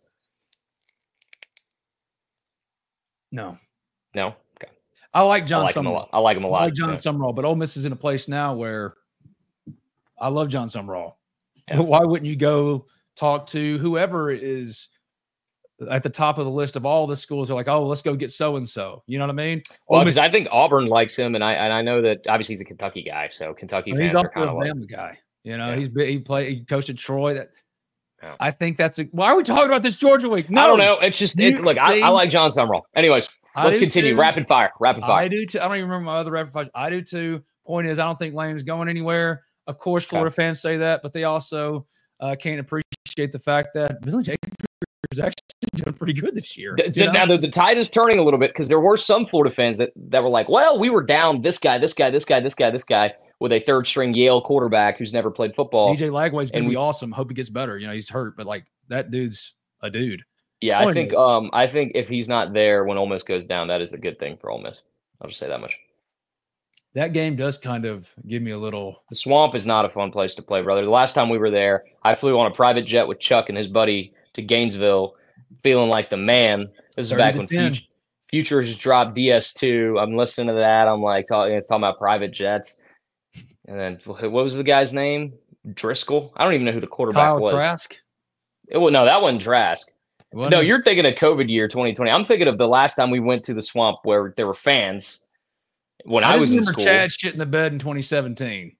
No.
No? Okay.
I like John
I like him a
Summerall.
lot. I like him a lot.
I like John
yeah.
Summerall, but Ole Miss is in a place now where I love John Summerall.
Yeah.
But why wouldn't you go talk to whoever is at the top of the list of all the schools? Are like, oh, let's go get so-and-so. You know what I mean?
Well,
Ole Miss-
because I think Auburn likes him, and I and I know that obviously he's a Kentucky guy, so Kentucky
he's
fans
also
are kind
a
of like,
Bama guy. You know,
Yeah.
he's been, he played, he coached at Troy. That
Yeah.
I think that's a. Why are we talking about this Georgia week? No,
I don't know. It's just
You
it, look. I, I
think-
like John Summerall. Anyways,
I
let's
do
continue.
too.
Rapid fire. Rapid fire.
I do too. I don't even remember my other rapid fires. I do too. Point is, I don't think Lane is going anywhere. Of course, Florida
Okay.
fans say that, but they also uh, can't appreciate the fact that Billy Jacobs actually doing pretty good this year.
The, the, now the, the tide is turning a little bit because there were some Florida fans that, that were like, well, we were down this guy, this guy, this guy, this guy, this guy with a third string Yale quarterback who's never played football.
D J Lagway's going to be awesome. Hope he gets better. You know, he's hurt, but like that dude's a dude.
Yeah, I think um, I think if he's not there when Ole Miss goes down, that is a good thing for Ole Miss. I'll just say that much.
That game does kind of give me a little.
The Swamp is not a fun place to play, brother. The last time we were there, I flew on a private jet with Chuck and his buddy to Gainesville, feeling like the man. This is back when Future, Futures dropped D S two. I'm listening to that. I'm like talking, talking about private jets. And then what was the guy's name? Driscoll. I don't even know who the quarterback
Kyle
was.
Trask?
It, well, no, that wasn't Trask.
Wasn't
no,
it?
You're thinking of COVID year twenty twenty. I'm thinking of the last time we went to the Swamp where there were fans. When I, I was in school,
Chad shit in the bed in twenty seventeen.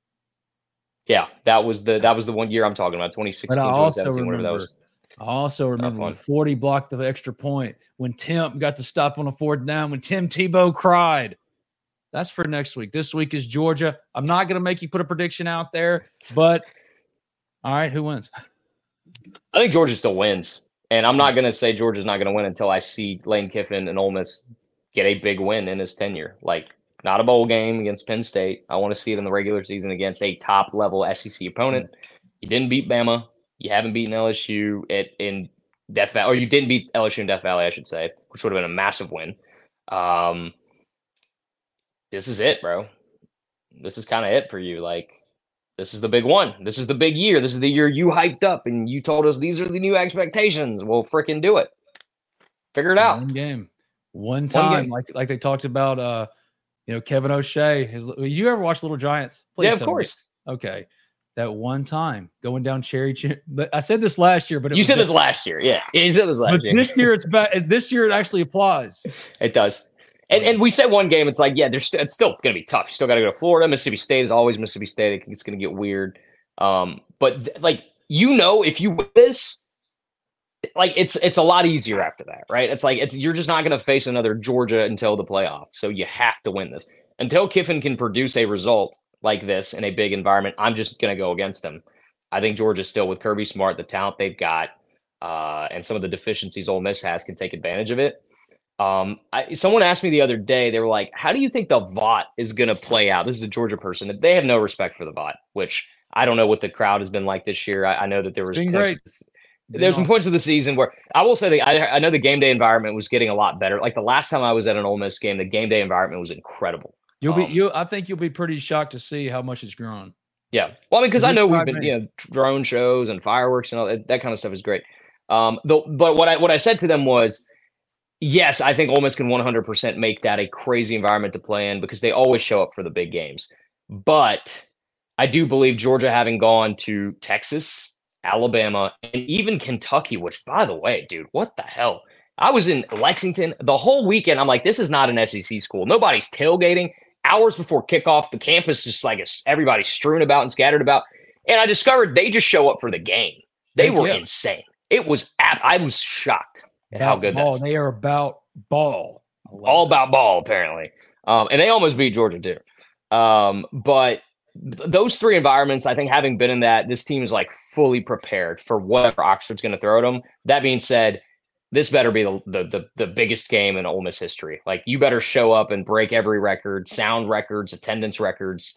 Yeah, that was the that was the one year I'm talking about, twenty sixteen, twenty seventeen, whatever that was.
I also remember when forty blocked the extra point, when Tim got to stop on a fourth down, when Tim Tebow cried. That's for next week. This week is Georgia. I'm not going to make you put a prediction out there, but all right, who wins?
I think Georgia still wins, and I'm not going to say Georgia's not going to win until I see Lane Kiffin and Ole Miss get a big win in his tenure. Like, not a bowl game against Penn State. I want to see it in the regular season against a top-level S E C opponent. You didn't beat Bama. You haven't beaten L S U at, in Death Valley, or you didn't beat L S U in Death Valley, I should say, which would have been a massive win. Um, this is it, bro. This is kind of it for you. Like, this is the big one. This is the big year. This is the year you hyped up, and you told us these are the new expectations. Well, freaking do it. Figure it out.
One game. One time, One like like they talked about, uh, you know, Kevin O'Shea. His, you ever watch Little Giants?
Please yeah, of course.
Me. Okay, that one time going down Cherry. Ch- but I said this last year, but it
you said
this
this last year. Yeah, yeah you said this last
but
year.
This year it's bad. This year it actually applies.
It does. And and we said one game. It's like yeah, there's st- it's still going to be tough. You still got to go to Florida. Mississippi State is always Mississippi State. It's going to get weird. Um, but th- like you know, if you win this. Like it's it's a lot easier after that, right? It's like it's you're just not going to face another Georgia until the playoff, so you have to win this. Until Kiffin can produce a result like this in a big environment, I'm just going to go against him. I think Georgia still, with Kirby Smart, the talent they've got, uh, and some of the deficiencies Ole Miss has, can take advantage of it. Um, I, someone asked me the other day, they were like, "How do you think the V O T is going to play out?" This is a Georgia person. They have no respect for the V O T, which I don't know what the crowd has been like this year. I, I know that there was. There's some points of the season where I will say that I, I know the game day environment was getting a lot better. Like the last time I was at an Ole Miss game, the game day environment was incredible.
You'll
um,
be you. I think you'll be pretty shocked to see how much it's grown.
Yeah, well, I mean, because I know we've been you know drone shows and fireworks and all that, that kind of stuff is great. Um, though, but what I what I said to them was, yes, I think Ole Miss can one hundred percent make that a crazy environment to play in because they always show up for the big games. But I do believe Georgia, having gone to Texas, Alabama, and even Kentucky, which, by the way, dude, what the hell? I was in Lexington the whole weekend. I'm like, this is not an S E C school. Nobody's tailgating. Hours before kickoff, the campus just like everybody's strewn about and scattered about. And I discovered they just show up for the game. They were
yeah.
insane. It was, ab- I was shocked at
about
how good
ball.
that's.
They are about ball.
All about ball, apparently. Um, and they almost beat Georgia, too. Um, but those three environments, I think having been in that, this team is like fully prepared for whatever Oxford's going to throw at them. That being said, this better be the, the the the biggest game in Ole Miss history. Like you better show up and break every record, sound records, attendance records.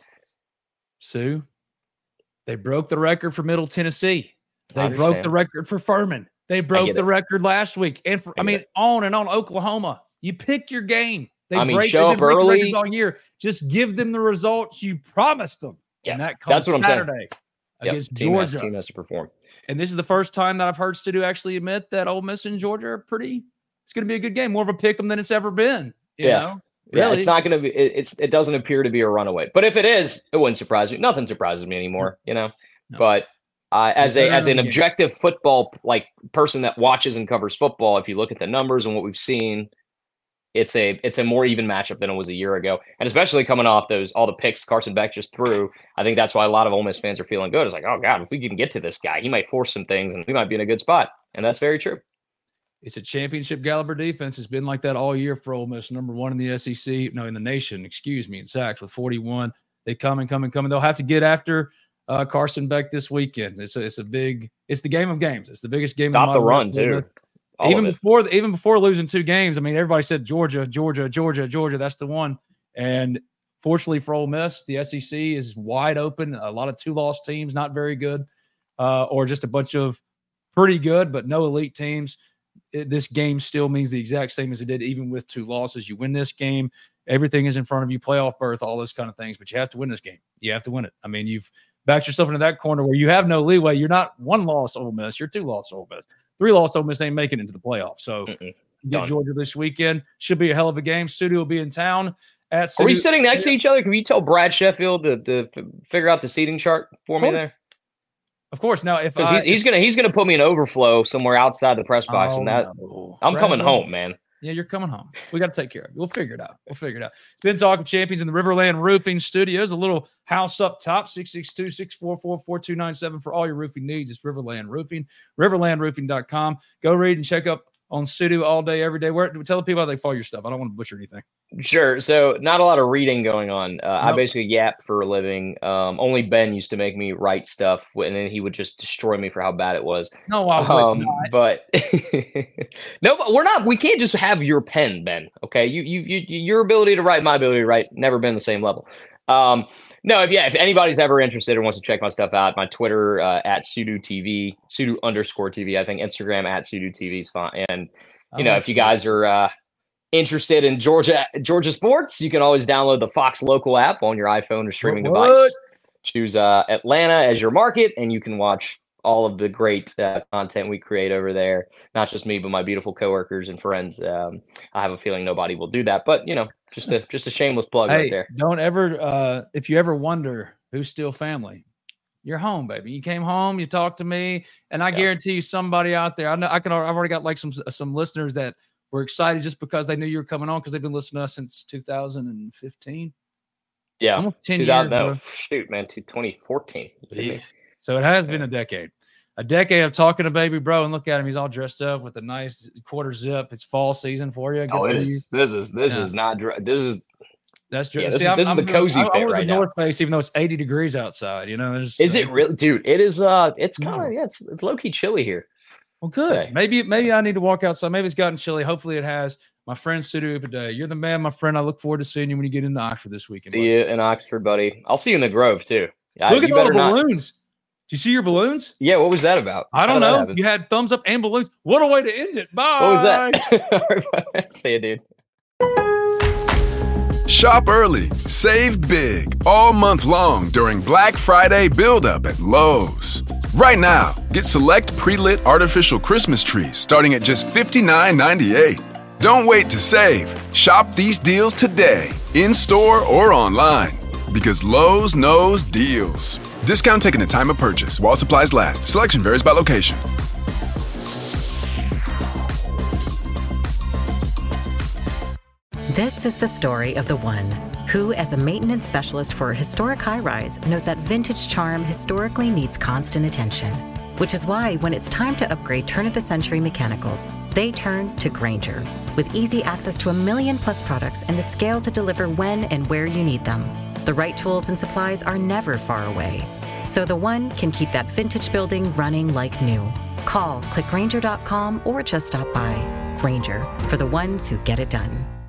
Sue, they broke the record for Middle Tennessee. They broke the record for Furman. They broke the record last week. And for, I, I mean, it. on and on. Oklahoma, you pick your game. They
I mean,
break,
show up early
all year. Just give them the results you promised them.
Yeah,
and that comes
that's what
Saturday
I'm saying.
against
yep, team
Georgia.
Has, team has to perform.
And this is the first time that I've heard Stu actually admit that Ole Miss and Georgia are pretty. It's going to be a good game, more of a pick 'em than it's ever been. You
yeah,
know?
yeah.
Really.
It's not going to be. It, it's. It doesn't appear to be a runaway. But if it is, it wouldn't surprise me. Nothing surprises me anymore. You know. No. But uh, as a as an objective football like person that watches and covers football, if you look at the numbers and what we've seen, it's a it's a more even matchup than it was a year ago, and especially coming off those all the picks Carson Beck just threw. I think that's why a lot of Ole Miss fans are feeling good. It's like, oh god, if we can get to this guy, he might force some things, and we might be in a good spot. And that's very true.
It's a championship caliber defense. It's been like that all year for Ole Miss. Number one in the S E C, no, in the nation. Excuse me, in sacks with forty-one. They come and come and come, and they'll have to get after uh, Carson Beck this weekend. It's a, it's a big. It's the game of games. It's the biggest game.
Stop
of
the run too. All
even
of it.
before even before losing two games, I mean, everybody said Georgia, Georgia, Georgia, Georgia. That's the one. And fortunately for Ole Miss, the S E C is wide open. A lot of two-loss teams, not very good, uh, or just a bunch of pretty good but no elite teams. It, this game still means the exact same as it did, even with two losses. You win this game, everything is in front of you, playoff berth, all those kind of things. But you have to win this game. You have to win it. I mean, you've backed yourself into that corner where you have no leeway. You're not one loss Ole Miss. You're two loss Ole Miss. Three loss Ole Miss ain't making it into the playoffs. So
Mm-mm.
get
Done.
Georgia this weekend. Should be a hell of a game. Sudu will be in town. At
Are we
Sudu-
sitting next to each other? Can you tell Brad Sheffield to, to f- figure out the seating chart for me
Cool.
there?
Of course. Now, if
Because
I,
he's, he's gonna he's gonna put me in overflow somewhere outside the press box,
Oh,
and that
no.
I'm
Brad,
coming
no.
home, man.
Yeah, you're coming home. We got to take care of it. We'll figure it out. We'll figure it out. It's been Talk of Champions in the Riverland Roofing Studios. A little house up top, six six two, six four four, four two nine seven for all your roofing needs. It's Riverland Roofing, riverland roofing dot com. Go read and check up on Sudu all day, every day. Where tell the people how they follow your stuff. I don't want to butcher anything.
Sure. So not a lot of reading going on. Uh, I
Nope.
basically yap for a living. Um, only Ben used to make me write stuff, wh- and then he would just destroy me for how bad it was.
No, I would
Um,
not.
but no, but we're not. We can't just have your pen, Ben. Okay, you, you, you, your ability to write, my ability to write, never been the same level. Um, no, if yeah, if anybody's ever interested or wants to check my stuff out, my Twitter uh, at Sudu T V, Sudu underscore T V. I think Instagram at Sudu T V is fine. And you know,
Oh,
if you guys are uh, interested in Georgia Georgia sports, you can always download the Fox Local app on your iPhone or streaming
What?
device. Choose uh, Atlanta as your market, and you can watch all of the great uh, content we create over there. Not just me, but my beautiful coworkers and friends. Um, I have a feeling nobody will do that, but you know, just a just a shameless plug
Hey,
right there.
don't ever, uh, if you ever wonder who's still family, you're home, baby. You came home, you talked to me, and I
Yeah.
guarantee you somebody out there, I know I can, I've already got like some, some listeners that were excited just because they knew you were coming on because they've been listening to us since two thousand fifteen.
Yeah,
Almost ten
two thousand
years,
no,
bro.
shoot, man, to twenty fourteen. You kidding me?
So it has been a decade. A decade of talking to baby bro, and look at him. He's all dressed up with a nice quarter zip. It's fall season for you. Good
Oh,
for
it is.
you.
This is this
Yeah.
is not. dr- This is
That's true.
Yeah, this
See,
is-
I'm-
this is
I'm
the
doing-
cozy
I, I
fit
went
right
to
now.
North Face, even though it's eighty degrees outside. You know, there's
Is it really, dude? It is. Uh, it's
No.
kind of yeah. It's, it's low key chilly here.
Well, good.
today.
Maybe maybe I need to walk outside. Maybe it's gotten chilly. Hopefully it has. My friend Sudu Upadhyaya, you're the man, my friend. I look forward to seeing you when you get into Oxford this weekend.
See you in Oxford, buddy. I'll see you in the Grove too. Yeah,
Look at
you
all the
better not-
balloons. Do you see your balloons?
Yeah, what was that about?
I
How
don't
did that
know.
happen?
You had thumbs up and balloons. What a way to end it. Bye.
What was that? See you, dude.
Shop early, save big, all month long during Black Friday build-up at Lowe's. Right now, get select pre-lit artificial Christmas trees starting at just fifty-nine ninety-eight. Don't wait to save. Shop these deals today, in-store or online, because Lowe's knows deals. Discount taken at time of purchase while supplies last. Selection varies by location.
This is the story of the one who, as a maintenance specialist for a historic high-rise, knows that vintage charm historically needs constant attention. Which is why when it's time to upgrade turn-of-the-century mechanicals, they turn to Grainger. With easy access to a million plus products and the scale to deliver when and where you need them. The right tools and supplies are never far away. So the one can keep that vintage building running like new. Call, click Grainger dot com, or just stop by. Grainger, for the ones who get it done.